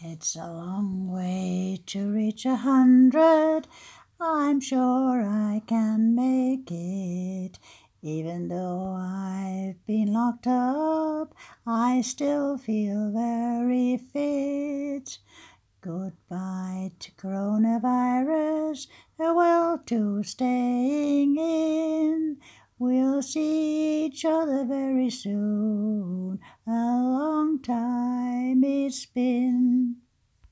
It's a long way to reach 100. I'm sure I can make it. Even though I've been locked up, I still feel very fit. Goodbye to coronavirus, farewell to staying in. We'll see each other very soon. A long time it's been.